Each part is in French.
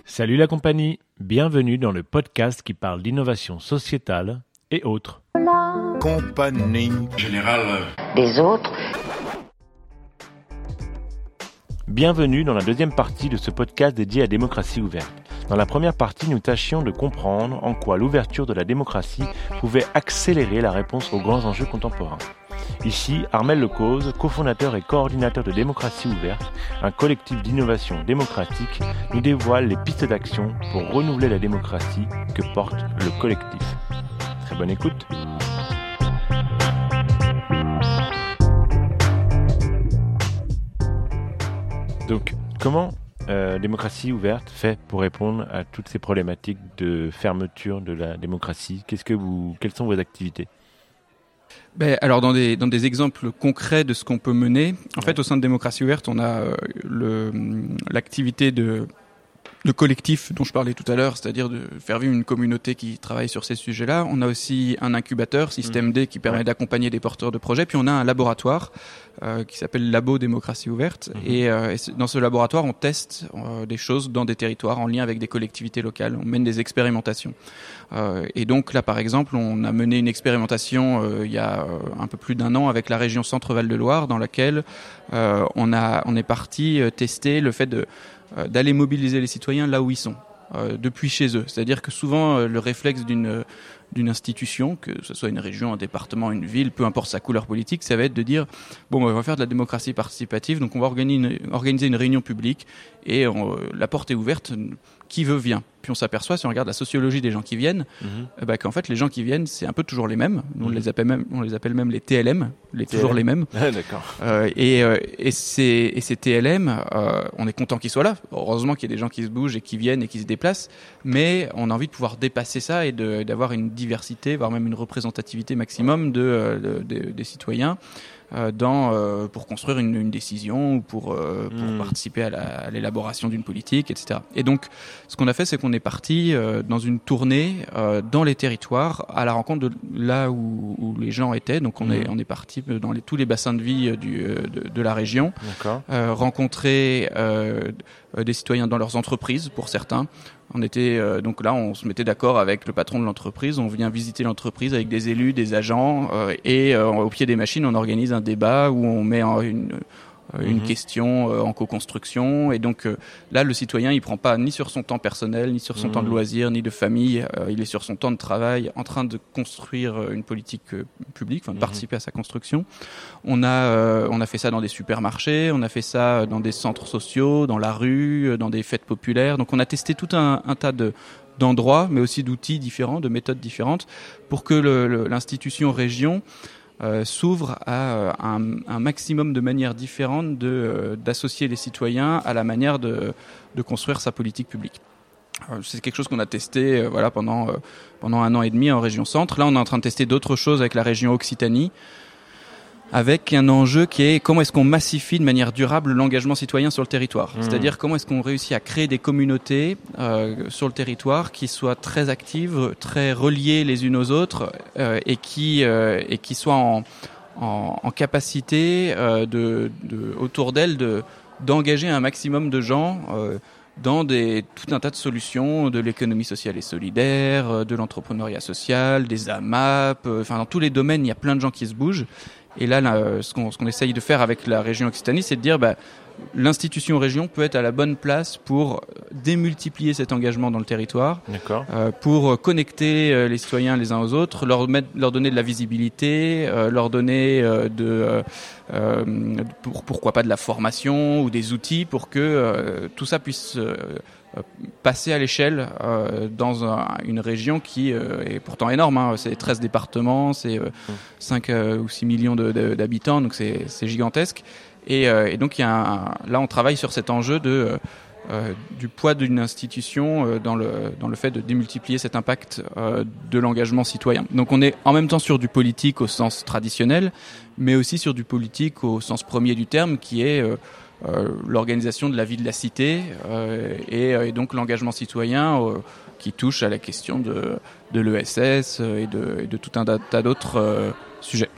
Salut la compagnie, bienvenue dans le podcast qui parle d'innovation sociétale et autres. Compagnie générale des autres. Bienvenue dans la deuxième partie de ce podcast dédié à la démocratie ouverte. Dans la première partie, nous tâchions de comprendre en quoi l'ouverture de la démocratie pouvait accélérer la réponse aux grands enjeux contemporains. Ici, Armel Lecause, cofondateur et coordinateur de Démocratie Ouverte, un collectif d'innovation démocratique, nous dévoile les pistes d'action pour renouveler la démocratie que porte le collectif. Très bonne écoute. Donc, comment Démocratie Ouverte fait pour répondre à toutes ces problématiques de fermeture de la démocratie ? Quelles sont vos activités ? Alors dans des exemples concrets de ce qu'on peut mener, en fait au sein de Démocratie Ouverte, on a l'activité de collectif dont je parlais tout à l'heure, c'est-à-dire de faire vivre une communauté qui travaille sur ces sujets-là. On a aussi un incubateur, Système D, qui permet d'accompagner des porteurs de projets. Puis on a un laboratoire qui s'appelle Labo Démocratie Ouverte. Et dans ce laboratoire, on teste des choses dans des territoires en lien avec des collectivités locales. On mène des expérimentations. Et donc là, par exemple, on a mené une expérimentation il y a un peu plus d'un an avec la région Centre-Val de Loire, dans laquelle on est parti tester le fait d'aller mobiliser les citoyens là où ils sont, depuis chez eux. C'est-à-dire que souvent, le réflexe d'une institution, que ce soit une région, un département, une ville, peu importe sa couleur politique, ça va être de dire bon, on va faire de la démocratie participative, donc on va organiser une réunion publique et la porte est ouverte, qui veut vient. Puis on s'aperçoit, si on regarde la sociologie des gens qui viennent, qu'en fait les gens qui viennent, c'est un peu toujours les mêmes. On les appelle même les TLM, toujours les mêmes. Ah, d'accord. Et ces TLM, on est content qu'ils soient là. Heureusement qu'il y a des gens qui se bougent et qui viennent et qui se déplacent, mais on a envie de pouvoir dépasser ça et d'avoir une diversité, voire même une représentativité maximum des citoyens pour construire une décision ou pour participer à l'élaboration d'une politique, etc. Et donc, ce qu'on a fait, c'est qu'on est parti dans une tournée dans les territoires à la rencontre de là où les gens étaient. Donc, on est parti dans tous les bassins de vie de la région, rencontrer des citoyens dans leurs entreprises pour certains. On était donc là, on se mettait d'accord avec le patron de l'entreprise. On vient visiter l'entreprise avec des élus, des agents, et au pied des machines, on organise un débat où on met une question en co-construction. Et donc là, le citoyen, il prend pas ni sur son temps personnel, ni sur son temps de loisir, ni de famille. Il est sur son temps de travail, en train de construire une politique publique, de participer à sa construction. On a fait ça dans des supermarchés, on a fait ça dans des centres sociaux, dans la rue, dans des fêtes populaires. Donc on a testé tout un tas d'endroits, mais aussi d'outils différents, de méthodes différentes, pour que l'institution région s'ouvre à un maximum de manières différentes d'associer les citoyens à la manière de construire sa politique publique. C'est quelque chose qu'on a testé pendant 1 an et demi en région Centre. Là, on est en train de tester d'autres choses avec la région Occitanie, avec un enjeu qui est comment est-ce qu'on massifie de manière durable l'engagement citoyen sur le territoire. C'est-à-dire comment est-ce qu'on réussit à créer des communautés sur le territoire qui soient très actives, très reliées les unes aux autres et qui soient en capacité autour d'elles d'engager un maximum de gens dans tout un tas de solutions, de l'économie sociale et solidaire, de l'entrepreneuriat social, des AMAP, dans tous les domaines, il y a plein de gens qui se bougent. Et là, ce qu'on essaye de faire avec la région Occitanie, c'est de dire l'institution région peut être à la bonne place pour démultiplier cet engagement dans le territoire, pour connecter les citoyens les uns aux autres, leur donner de la visibilité, leur donner pourquoi pas de la formation ou des outils pour que tout ça puisse passer à l'échelle dans une région qui est pourtant énorme. C'est 13 départements, c'est 5 ou 6 millions d'habitants, donc c'est gigantesque. Et donc là, on travaille sur cet enjeu du poids d'une institution dans le fait de démultiplier cet impact de l'engagement citoyen. Donc on est en même temps sur du politique au sens traditionnel, mais aussi sur du politique au sens premier du terme, qui est l'organisation de la vie de la cité et donc l'engagement citoyen qui touche à la question de l'ESS et de tout un tas d'autres sujets.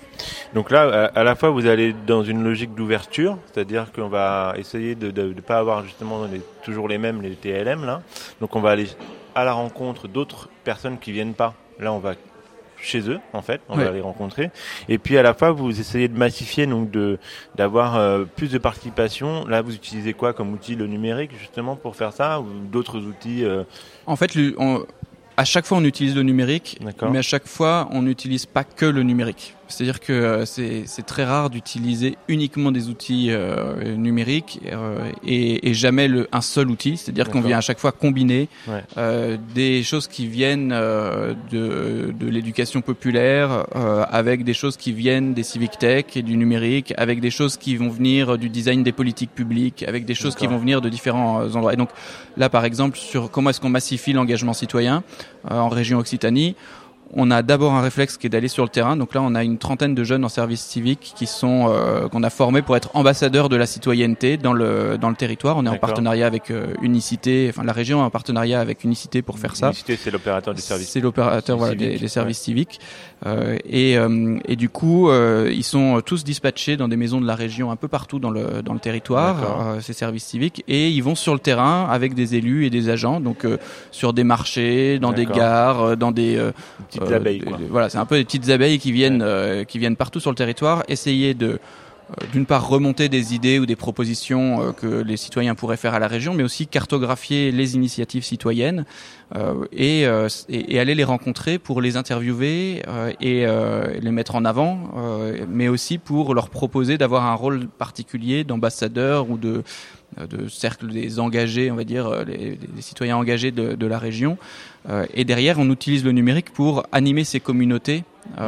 Donc là, à la fois, vous allez dans une logique d'ouverture, c'est-à-dire qu'on va essayer de ne pas avoir justement toujours les mêmes, les TLM, là. Donc on va aller à la rencontre d'autres personnes qui viennent pas. Là, on va chez eux, en fait, on va les rencontrer. Et puis à la fois, vous essayez de massifier, donc d'avoir plus de participation. Là, vous utilisez quoi comme outil? Le numérique, justement, pour faire ça, ou d'autres outils En fait, à chaque fois, on utilise le numérique, mais à chaque fois, on n'utilise pas que le numérique. C'est-à-dire que c'est très rare d'utiliser uniquement des outils numériques et jamais un seul outil. C'est-à-dire qu'on vient à chaque fois combiner des choses qui viennent de l'éducation populaire avec des choses qui viennent des civic tech et du numérique, avec des choses qui vont venir du design des politiques publiques, avec des choses qui vont venir de différents endroits. Et donc là, par exemple, sur comment est-ce qu'on massifie l'engagement citoyen en région Occitanie, on a d'abord un réflexe qui est d'aller sur le terrain. Donc là, on a une trentaine de jeunes en service civique qui sont qu'on a formés pour être ambassadeurs de la citoyenneté dans le territoire. On est en partenariat avec Unicité, enfin la région est en partenariat avec Unicité pour faire ça. Unicité, c'est l'opérateur des services. C'est l'opérateur des services civiques. Et du coup, ils sont tous dispatchés dans des maisons de la région un peu partout dans le territoire, ces services civiques, et ils vont sur le terrain avec des élus et des agents, donc sur des marchés, dans des gares, dans des petites abeilles, quoi. Voilà, c'est un peu des petites abeilles qui viennent partout sur le territoire, essayer de d'une part remonter des idées ou des propositions que les citoyens pourraient faire à la région, mais aussi cartographier les initiatives citoyennes et aller les rencontrer pour les interviewer et les mettre en avant, mais aussi pour leur proposer d'avoir un rôle particulier d'ambassadeur ou de cercle des engagés, on va dire, les citoyens engagés de la région. Et derrière, on utilise le numérique pour animer ces communautés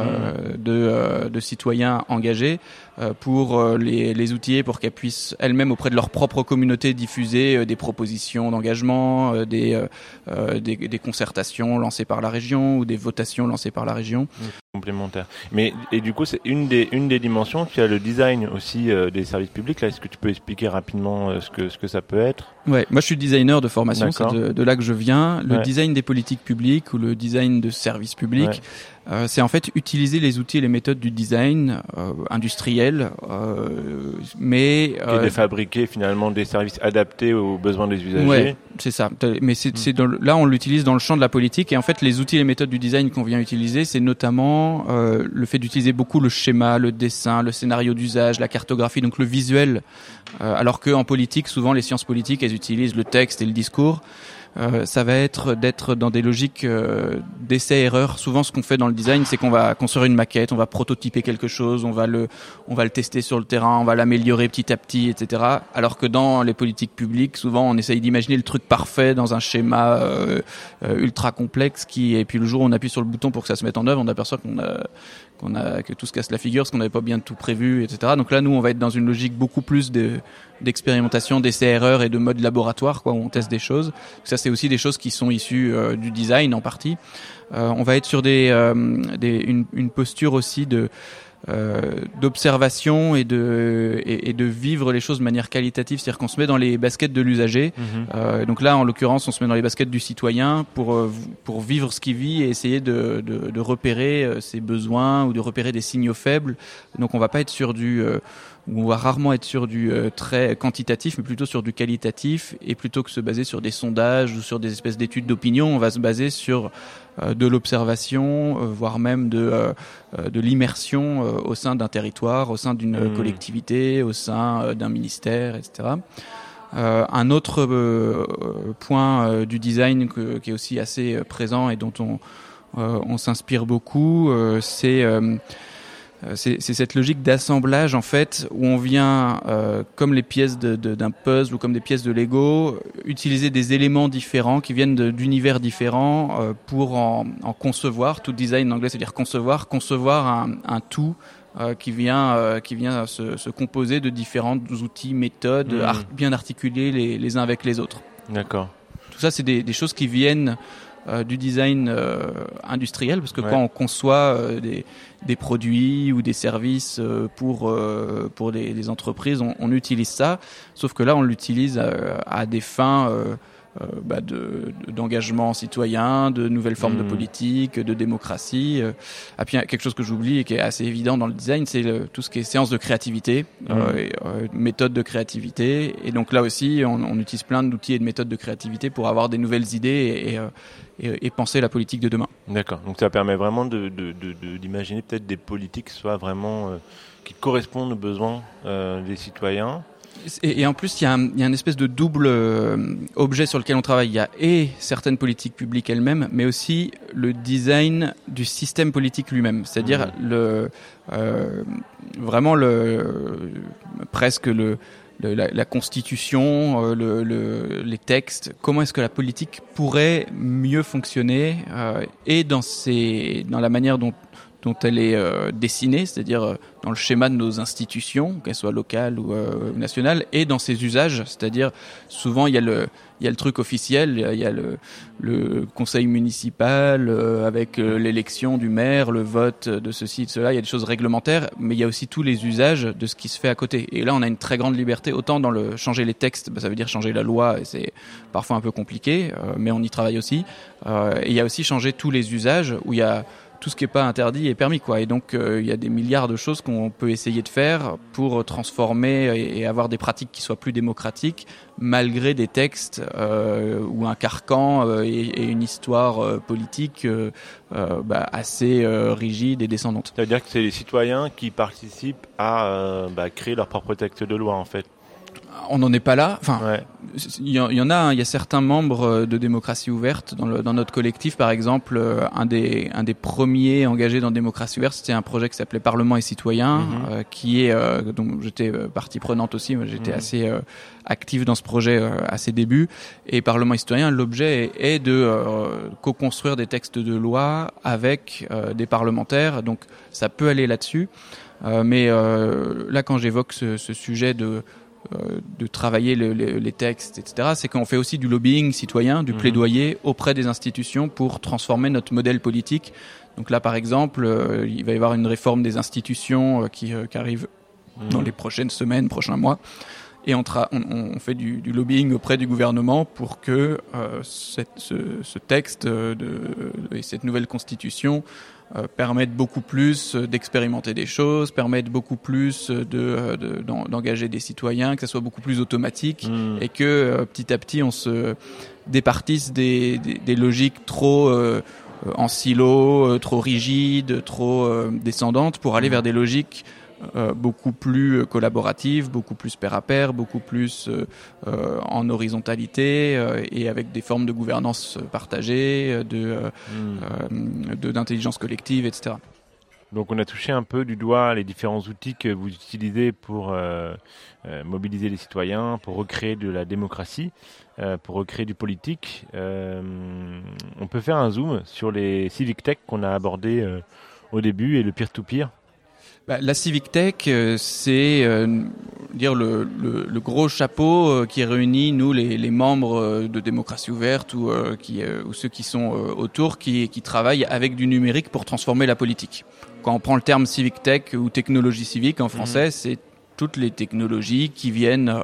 de citoyens engagés, pour les outiller, pour qu'elles puissent elles-mêmes auprès de leur propre communauté diffuser des propositions d'engagement, des concertations lancées par la région ou des votations lancées par la région. Complémentaire. Et du coup, c'est une des dimensions. Tu as le design aussi des services publics. Là, est-ce que tu peux expliquer rapidement ce que ça peut être? Ouais, moi je suis designer de formation, c'est de là que je viens. Le design des politiques publiques ou le design de services publics, c'est en fait utiliser les outils et les méthodes du design industriel, mais qui est de fabriquer finalement des services adaptés aux besoins des usagers. Ouais, c'est ça. Mais c'est là on l'utilise dans le champ de la politique, et en fait les outils et les méthodes du design qu'on vient utiliser, c'est notamment le fait d'utiliser beaucoup le schéma, le dessin, le scénario d'usage, la cartographie, donc le visuel, alors que en politique, souvent les sciences politiques, elles utilisent le texte et le discours. Ça va être d'être dans des logiques d'essai-erreur. Souvent, ce qu'on fait dans le design, c'est qu'on va construire une maquette, on va prototyper quelque chose, on va le tester sur le terrain, on va l'améliorer petit à petit, etc. Alors que dans les politiques publiques, souvent, on essaye d'imaginer le truc parfait dans un schéma ultra complexe et puis le jour où on appuie sur le bouton pour que ça se mette en œuvre, on aperçoit que tout se casse la figure parce qu'on n'avait pas bien tout prévu, etc. Donc là, nous, on va être dans une logique beaucoup plus d'expérimentation, d'essai-erreur et de mode laboratoire, quoi, où on teste des choses. Ça, c'est aussi des choses qui sont issues du design en partie. On va être sur une posture aussi d'observation et de vivre les choses de manière qualitative, c'est-à-dire qu'on se met dans les baskets de l'usager. Donc là, en l'occurrence, on se met dans les baskets du citoyen pour vivre ce qu'il vit et essayer de repérer ses besoins ou de repérer des signaux faibles. Donc on va pas être sur on va rarement être sur du très quantitatif, mais plutôt sur du qualitatif, et plutôt que se baser sur des sondages ou sur des espèces d'études d'opinion, on va se baser sur de l'observation, voire même de l'immersion au sein d'un territoire, au sein d'une collectivité, au sein d'un ministère, etc. Un autre point du design qui est aussi assez présent et dont on s'inspire beaucoup, c'est cette logique d'assemblage, en fait, où on vient, comme les pièces d'un puzzle ou comme des pièces de Lego, utiliser des éléments différents qui viennent d'univers différents pour en concevoir. Tout design en anglais, c'est-à-dire concevoir un tout qui vient se composer de différents outils, méthodes, bien articulés les uns avec les autres. D'accord. Tout ça, c'est des choses qui viennent du design industriel, parce que quand on conçoit des produits ou des services pour des entreprises, on utilise ça, sauf que là on l'utilise à des fins d'engagement citoyen, de nouvelles formes de politique, de démocratie. Et puis quelque chose que j'oublie et qui est assez évident dans le design, c'est tout ce qui est séance de créativité, méthode de créativité. Et donc là aussi, on utilise plein d'outils et de méthodes de créativité pour avoir des nouvelles idées et penser la politique de demain. D'accord. Donc ça permet vraiment d'imaginer peut-être des politiques qui soient vraiment qui correspondent aux besoins des citoyens. Et en plus, il y a une espèce de double objet sur lequel on travaille. Il y a certaines politiques publiques elles-mêmes, mais aussi le design du système politique lui-même. C'est-à-dire vraiment presque la constitution, les textes. Comment est-ce que la politique pourrait mieux fonctionner et dans la manière dont elle est dessinée, c'est-à-dire dans le schéma de nos institutions, qu'elles soient locales ou nationales, et dans ses usages, c'est-à-dire souvent il y a le truc officiel, il y a le conseil municipal avec l'élection du maire, le vote de ceci, de cela, il y a des choses réglementaires, mais il y a aussi tous les usages de ce qui se fait à côté. Et là, on a une très grande liberté, autant dans changer les textes, ça veut dire changer la loi, et c'est parfois un peu compliqué, mais on y travaille aussi. Et il y a aussi changer tous les usages, où il y a tout ce qui n'est pas interdit est permis, quoi. Et donc, il y a des milliards de choses qu'on peut essayer de faire pour transformer et avoir des pratiques qui soient plus démocratiques, malgré des textes ou un carcan et une histoire politique assez rigide et descendante. Ça veut dire que c'est les citoyens qui participent à créer leur propre texte de loi, en fait. On n'en est pas là. Enfin, il y en a. Il y a certains membres de Démocratie Ouverte dans notre collectif, par exemple, un des premiers engagés dans Démocratie Ouverte, c'était un projet qui s'appelait Parlement et Citoyens, qui est dont j'étais partie prenante aussi. J'étais assez actif dans ce projet à ses débuts. Et Parlement et Citoyens, l'objet est de co-construire des textes de loi avec des parlementaires. Donc, ça peut aller là-dessus. Mais là, quand j'évoque ce sujet de travailler les textes, etc., c'est qu'on fait aussi du lobbying citoyen, du plaidoyer auprès des institutions pour transformer notre modèle politique. Donc là, par exemple, il va y avoir une réforme des institutions qui arrive dans les prochaines semaines, prochains mois. Et on fait du lobbying auprès du gouvernement pour que ce texte et cette nouvelle constitution permettent beaucoup plus d'expérimenter des choses, permettent beaucoup plus d'engager des citoyens, que ça soit beaucoup plus automatique et que petit à petit on se départisse des logiques trop en silo, trop rigides, trop descendantes pour aller vers des logiques beaucoup plus collaborative, beaucoup plus pair à pair, beaucoup plus en horizontalité et avec des formes de gouvernance partagée, d'intelligence collective, etc. Donc on a touché un peu du doigt les différents outils que vous utilisez pour mobiliser les citoyens, pour recréer de la démocratie, pour recréer du politique. On peut faire un zoom sur les civic tech qu'on a abordés au début et le peer-to-peer. La Civic Tech, c'est dire le gros chapeau qui réunit nous les membres de Démocratie Ouverte ou ceux qui sont autour qui travaillent avec du numérique pour transformer la politique. Quand on prend le terme Civic Tech ou technologie civique en français, c'est toutes les technologies qui viennent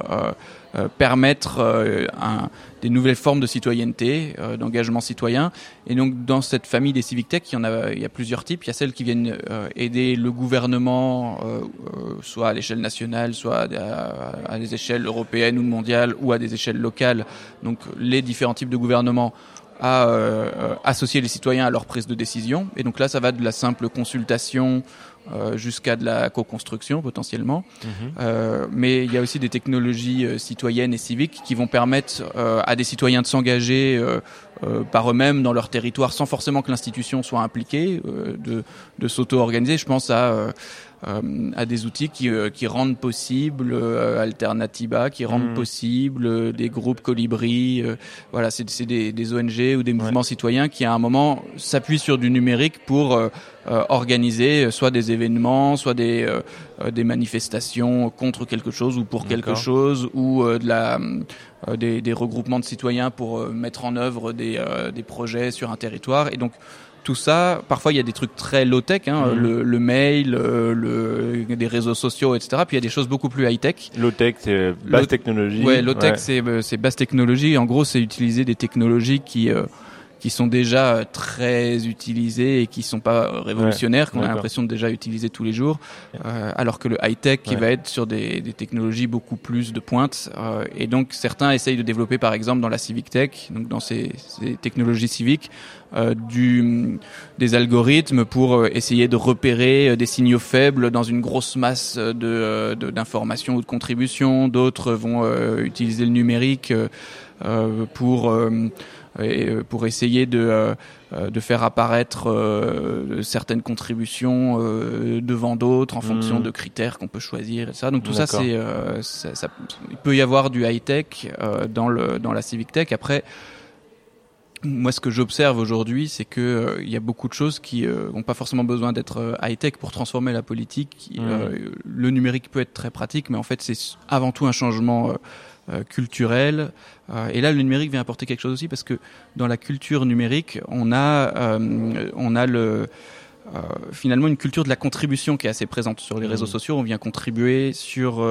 permettre des nouvelles formes de citoyenneté, d'engagement citoyen. Et donc, dans cette famille des civic tech, il y a plusieurs types. Il y a celles qui viennent aider le gouvernement, soit à l'échelle nationale, soit à des échelles européennes ou mondiales, ou à des échelles locales. Donc, les différents types de gouvernements à associer les citoyens à leur prise de décision. Et donc là, ça va de la simple consultation jusqu'à de la co-construction potentiellement. Mais il y a aussi des technologies citoyennes et civiques qui vont permettre à des citoyens de s'engager par eux-mêmes dans leur territoire sans forcément que l'institution soit impliquée, de s'auto-organiser. Je pense à des outils qui rendent possible Alternativa, qui rendent possible des groupes Colibri. Voilà, c'est des ONG ou des mouvements citoyens qui à un moment s'appuient sur du numérique pour organiser soit des événements, soit des manifestations contre quelque chose ou pour quelque chose, ou des regroupements de citoyens pour mettre en œuvre des projets sur un territoire. Et donc tout ça, parfois il y a des trucs très low-tech, le mail, des réseaux sociaux, etc. Puis il y a des choses beaucoup plus high-tech. Low-tech, c'est basse technologie. Ouais, low-tech, c'est basse technologie. En gros, c'est utiliser des technologies qui sont déjà très utilisées et qui sont pas révolutionnaires, qu'on a l'impression de déjà utiliser tous les jours, alors que le high-tech qui va être sur des technologies beaucoup plus de pointe. Et donc certains essayent de développer, par exemple, dans la civic tech, donc dans ces technologies civiques, des algorithmes pour essayer de repérer des signaux faibles dans une grosse masse d'informations ou de contributions. D'autres vont utiliser le numérique pour essayer de faire apparaître certaines contributions devant d'autres en fonction de critères qu'on peut choisir, etc. Donc tout ça, il peut y avoir du high-tech dans la civic tech. Après, moi, ce que j'observe aujourd'hui, c'est que il y a beaucoup de choses qui n'ont pas forcément besoin d'être high-tech pour transformer la politique. Le numérique peut être très pratique, mais en fait, c'est avant tout un changement culturel. Et là, le numérique vient apporter quelque chose aussi, parce que dans la culture numérique, on a finalement une culture de la contribution qui est assez présente sur les réseaux sociaux. On vient contribuer sur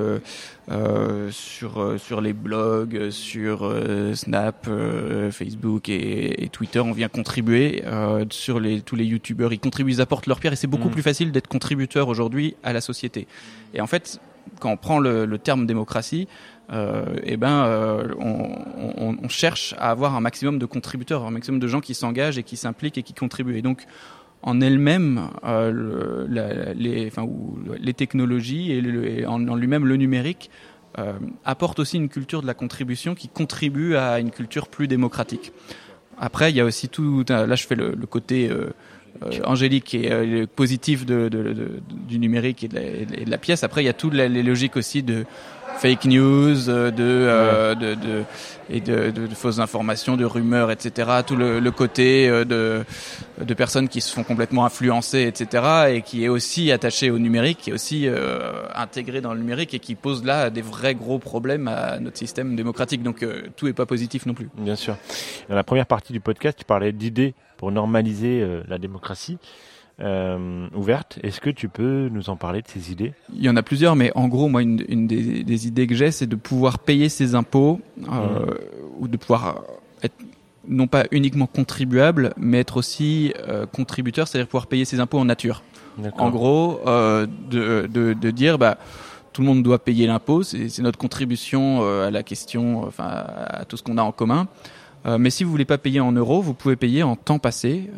sur les blogs, sur Snap, Facebook et Twitter. On vient contribuer sur tous les youtubeurs. Ils contribuent, ils apportent leur pierre, et c'est beaucoup plus facile d'être contributeur aujourd'hui à la société. Et en fait, quand on prend le terme démocratie, on cherche à avoir un maximum de contributeurs, un maximum de gens qui s'engagent et qui s'impliquent et qui contribuent. Et donc, en elles-mêmes, les technologies et en lui-même le numérique apportent aussi une culture de la contribution qui contribue à une culture plus démocratique. Après, il y a aussi là je fais le côté angélique et positif du numérique et de la pièce. Après, il y a toutes les logiques aussi de fake news, de fausses informations, de rumeurs, etc. Tout le côté de personnes qui se font complètement influencer, etc. Et qui est aussi attaché au numérique, qui est aussi intégré dans le numérique et qui pose là des vrais gros problèmes à notre système démocratique. Donc tout est pas positif non plus. Bien sûr. Dans la première partie du podcast, tu parlais d'idées pour normaliser la démocratie ouverte. Est-ce que tu peux nous en parler de ces idées ? Il y en a plusieurs, mais en gros, moi, une des idées que j'ai, c'est de pouvoir payer ses impôts ou de pouvoir être non pas uniquement contribuable, mais être aussi contributeur, c'est-à-dire pouvoir payer ses impôts en nature. D'accord. En gros, de dire tout le monde doit payer l'impôt, c'est notre contribution à la question, à tout ce qu'on a en commun. Mais si vous voulez pas payer en euros, vous pouvez payer en temps passé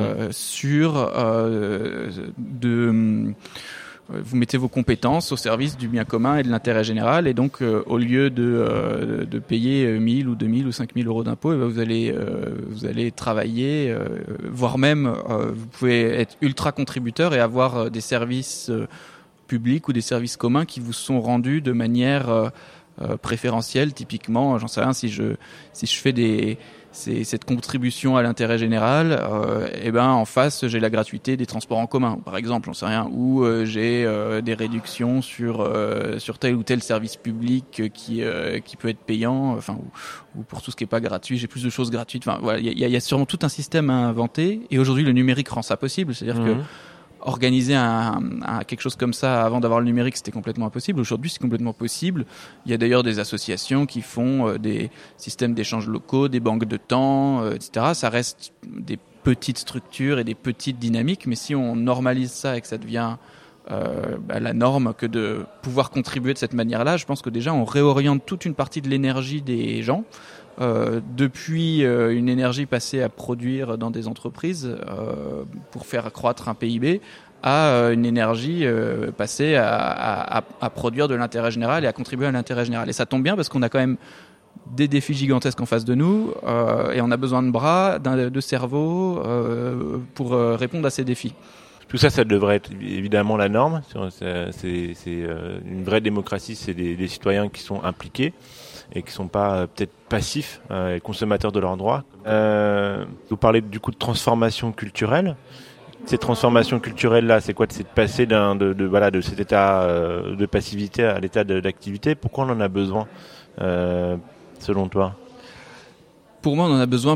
vous mettez vos compétences au service du bien commun et de l'intérêt général, et donc au lieu de payer 1000 ou 2000 ou 5000 euros d'impôts, vous allez travailler, voire même vous pouvez être ultra contributeur et avoir des services publics ou des services communs qui vous sont rendus de manière préférentielle. Typiquement, j'en sais rien, si je fais cette contribution à l'intérêt général, en face j'ai la gratuité des transports en commun, par exemple, j'en sais rien, ou j'ai des réductions sur tel ou tel service public qui peut être payant, ou pour tout ce qui est pas gratuit, j'ai plus de choses gratuites. Voilà, il y a sûrement tout un système à inventer, et aujourd'hui le numérique rend ça possible, c'est-à-dire que organiser quelque chose comme ça avant d'avoir le numérique, c'était complètement impossible. Aujourd'hui, c'est complètement possible. Il y a d'ailleurs des associations qui font des systèmes d'échanges locaux, des banques de temps, etc. Ça reste des petites structures et des petites dynamiques, mais si on normalise ça et que ça devient la norme que de pouvoir contribuer de cette manière-là, je pense que déjà on réoriente toute une partie de l'énergie des gens. Depuis une énergie passée à produire dans des entreprises pour faire croître un PIB, à une énergie passée à produire de l'intérêt général et à contribuer à l'intérêt général. Et ça tombe bien parce qu'on a quand même des défis gigantesques en face de nous et on a besoin de bras, de cerveau pour répondre à ces défis. Tout ça, ça devrait être évidemment la norme. C'est une vraie démocratie, c'est des citoyens qui sont impliqués et qui sont pas peut-être passifs et consommateurs de leurs droits. Vous parlez du coup de transformation culturelle. Ces transformations culturelles-là, c'est quoi ? C'est de passer de cet état de passivité à l'état d'activité. Pourquoi on en a besoin, selon toi ? Pour moi, on en a besoin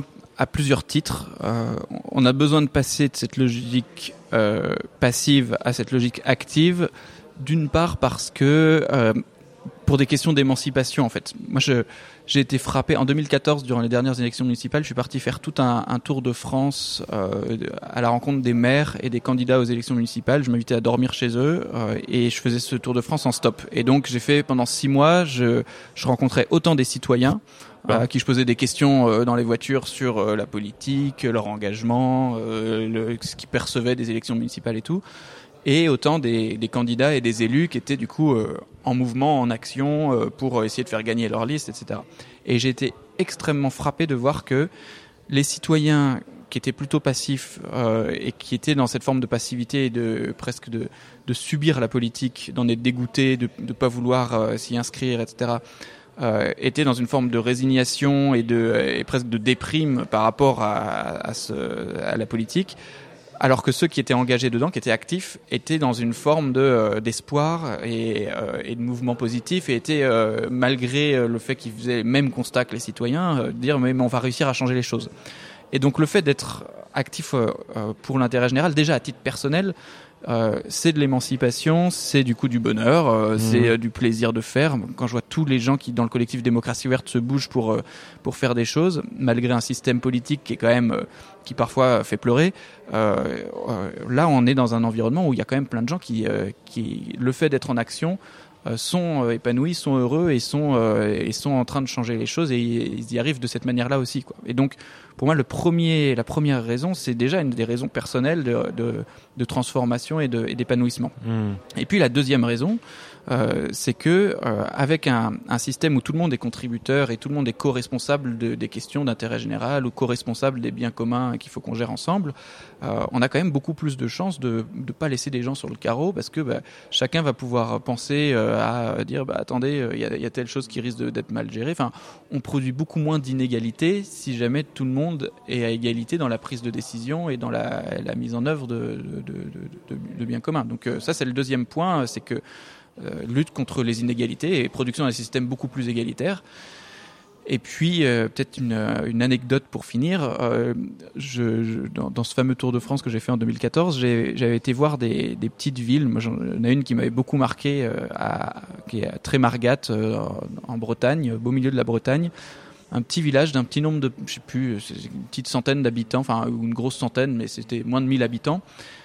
à plusieurs titres. On a besoin de passer de cette logique passive à cette logique active, d'une part parce que pour des questions d'émancipation en fait. Moi j'ai été frappé en 2014 durant les dernières élections municipales. Je suis parti faire tout un tour de France à la rencontre des maires et des candidats aux élections municipales. Je m'invitais à dormir chez eux et je faisais ce tour de France en stop. Et donc j'ai fait pendant 6 mois, je rencontrais autant des citoyens à qui je posais des questions dans les voitures sur la politique, leur engagement, ce qu'ils percevaient des élections municipales et tout. Et autant des candidats et des élus qui étaient du coup en mouvement, en action pour essayer de faire gagner leur liste, etc. Et j'ai été extrêmement frappé de voir que les citoyens qui étaient plutôt passifs et qui étaient dans cette forme de passivité et de presque de subir la politique, d'en être dégoûtés, de pas vouloir s'y inscrire, etc. Étaient dans une forme de résignation et presque de déprime par rapport à la politique. Alors que ceux qui étaient engagés dedans, qui étaient actifs, étaient dans une forme d'espoir et de mouvement positif et étaient, malgré le fait qu'ils faisaient le même constat que les citoyens, dire mais on va réussir à changer les choses. Et donc le fait d'être actif pour l'intérêt général, déjà à titre personnel, c'est de l'émancipation, c'est du coup du bonheur, c'est du plaisir de faire. Quand je vois tous les gens qui dans le collectif Démocratie Ouverte se bougent pour faire des choses, malgré un système politique qui est quand même qui parfois fait pleurer, là on est dans un environnement où il y a quand même plein de gens qui le fait d'être en action sont épanouis, sont heureux et sont en train de changer les choses et ils y arrivent de cette manière-là aussi, quoi. Et donc pour moi la première raison, c'est déjà une des raisons personnelles de transformation et d'épanouissement. Et puis la deuxième raison, c'est que avec un système où tout le monde est contributeur et tout le monde est co-responsable des questions d'intérêt général ou co-responsable des biens communs qu'il faut qu'on gère ensemble, on a quand même beaucoup plus de chances de pas laisser des gens sur le carreau parce que chacun va pouvoir penser à dire attendez, il y a telle chose qui risque d'être mal gérée. Enfin, on produit beaucoup moins d'inégalités si jamais tout le monde est à égalité dans la prise de décision et dans la mise en œuvre de biens communs. Donc ça c'est le deuxième point, c'est que lutte contre les inégalités et production d'un système beaucoup plus égalitaire. Et puis peut-être une anecdote pour finir. Dans ce fameux Tour de France que j'ai fait en 2014, j'avais été voir des petites villes. Moi, j'en ai une qui m'avait beaucoup marqué, qui est à Trémargat en Bretagne, au beau milieu de la Bretagne. Un petit village d'un petit nombre de, je sais plus, une petite centaine d'habitants, enfin ou une grosse centaine, mais c'était moins de 1000 habitants.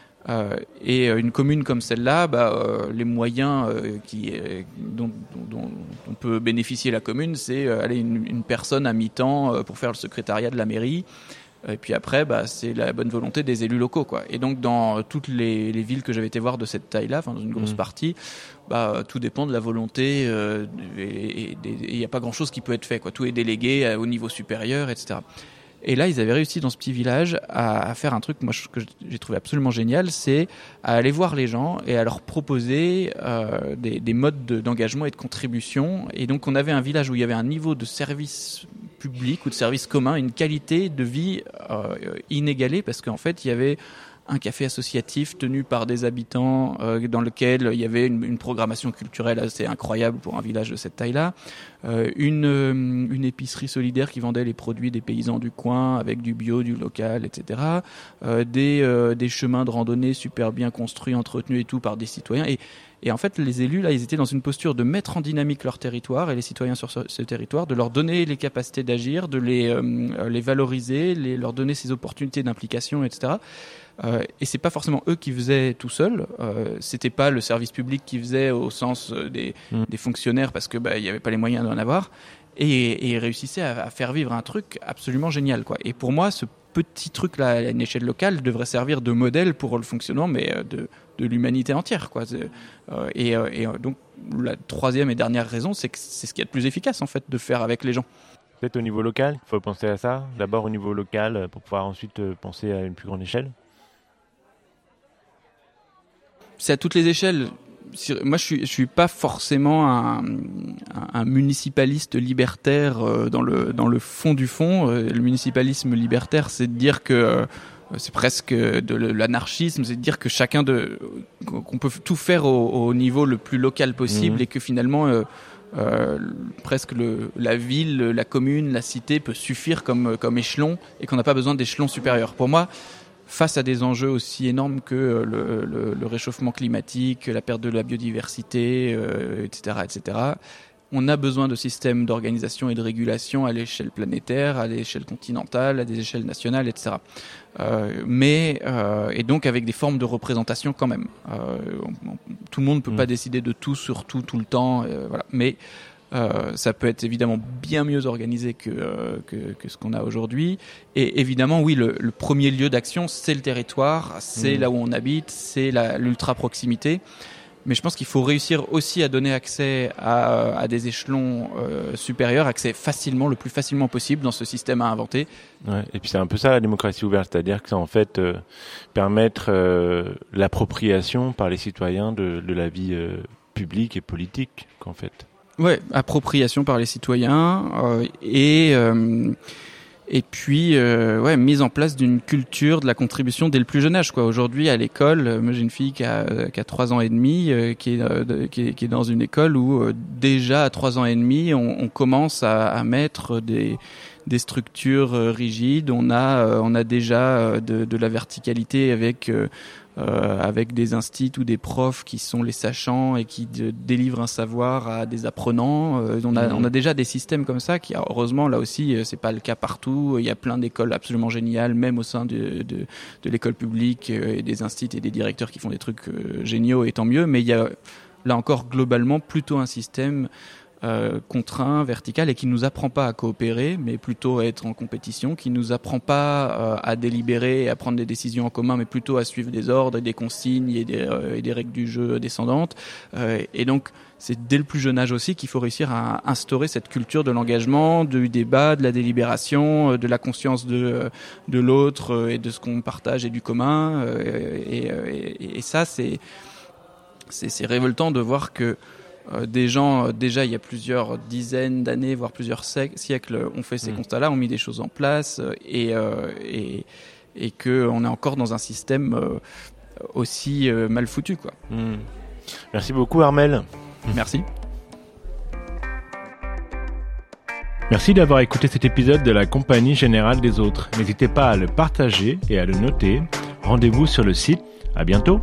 Et une commune comme celle-là, les moyens dont on peut bénéficier la commune, c'est une personne à mi-temps pour faire le secrétariat de la mairie. Et puis après, c'est la bonne volonté des élus locaux, quoi. Et donc dans toutes les villes que j'avais été voir de cette taille-là, enfin dans une grosse partie, tout dépend de la volonté et il n'y a pas grand-chose qui peut être fait, quoi. Tout est délégué au niveau supérieur, etc. Et là, ils avaient réussi dans ce petit village à faire un truc, moi, que j'ai trouvé absolument génial, c'est à aller voir les gens et à leur proposer des modes d'engagement et de contribution. Et donc, on avait un village où il y avait un niveau de service public ou de service commun, une qualité de vie inégalée, parce qu'en fait, il y avait un café associatif tenu par des habitants dans lequel il y avait une programmation culturelle assez incroyable pour un village de cette taille-là, une épicerie solidaire qui vendait les produits des paysans du coin avec du bio, du local, etc. Des chemins de randonnée super bien construits, entretenus et tout par des citoyens. Et en fait, les élus, là, ils étaient dans une posture de mettre en dynamique leur territoire et les citoyens sur ce territoire, de leur donner les capacités d'agir, de les valoriser, leur donner ces opportunités d'implication, etc. Et c'est pas forcément eux qui faisaient tout seuls. C'était pas le service public qui faisait au sens des fonctionnaires parce que il y avait pas les moyens d'en avoir. Et ils réussissaient à faire vivre un truc absolument génial, quoi. Et pour moi, ce petit truc-là à une échelle locale devrait servir de modèle pour le fonctionnement, mais de l'humanité entière, quoi. Donc la troisième et dernière raison, c'est que c'est ce qui est le plus efficace en fait de faire avec les gens. Peut-être au niveau local, il faut penser à ça. D'abord au niveau local pour pouvoir ensuite penser à une plus grande échelle. C'est à toutes les échelles. Moi, je suis pas forcément un municipaliste libertaire dans le fond du fond. Le municipalisme libertaire, c'est de dire que c'est presque de l'anarchisme, c'est de dire que qu'on peut tout faire au niveau le plus local possible et que finalement presque la ville, la commune, la cité peut suffire comme échelon et qu'on n'a pas besoin d'échelons supérieurs. Pour moi, face à des enjeux aussi énormes que le réchauffement climatique, la perte de la biodiversité, etc., on a besoin de systèmes d'organisation et de régulation à l'échelle planétaire, à l'échelle continentale, à des échelles nationales, etc. Et donc avec des formes de représentation quand même. Tout le monde ne peut pas décider de tout sur tout le temps, voilà. Mais ça peut être évidemment bien mieux organisé que ce qu'on a aujourd'hui. Et évidemment, oui, le premier lieu d'action, c'est le territoire, c'est là où on habite, c'est l'ultra proximité. Mais je pense qu'il faut réussir aussi à donner accès à des échelons supérieurs, accès le plus facilement possible dans ce système à inventer. Ouais, et puis c'est un peu ça la démocratie ouverte, c'est-à-dire que c'est en fait permettre l'appropriation par les citoyens de la vie publique et politique, qu'en fait. Ouais, appropriation par les citoyens et puis mise en place d'une culture de la contribution dès le plus jeune âge, quoi. Aujourd'hui à l'école, moi j'ai une fille qui a 3 ans et demi qui est dans une école où déjà à 3 ans et demi on commence à mettre des structures rigides, on a déjà de la verticalité avec des instituts ou des profs qui sont les sachants et qui délivrent un savoir à des apprenants. On a déjà des systèmes comme ça qui, heureusement, là aussi, c'est pas le cas partout. Il y a plein d'écoles absolument géniales, même au sein de l'école publique et des instituts et des directeurs qui font des trucs géniaux, et tant mieux. Mais il y a là encore globalement plutôt un système contraint, vertical, et qui nous apprend pas à coopérer, mais plutôt à être en compétition, qui nous apprend pas à délibérer et à prendre des décisions en commun, mais plutôt à suivre des ordres, des consignes et des règles du jeu descendantes. Et donc, c'est dès le plus jeune âge aussi qu'il faut réussir à instaurer cette culture de l'engagement, du débat, de la délibération, de la conscience de l'autre et de ce qu'on partage et du commun. Et ça, c'est révoltant de voir que des gens, déjà il y a plusieurs dizaines d'années, voire plusieurs siècles, ont fait ces constats-là, ont mis des choses en place et qu'on est encore dans un système aussi mal foutu, quoi. Merci beaucoup Armel. Merci. Merci d'avoir écouté cet épisode de la Compagnie Générale des Autres. N'hésitez pas à le partager et à le noter. Rendez-vous sur le site. À bientôt.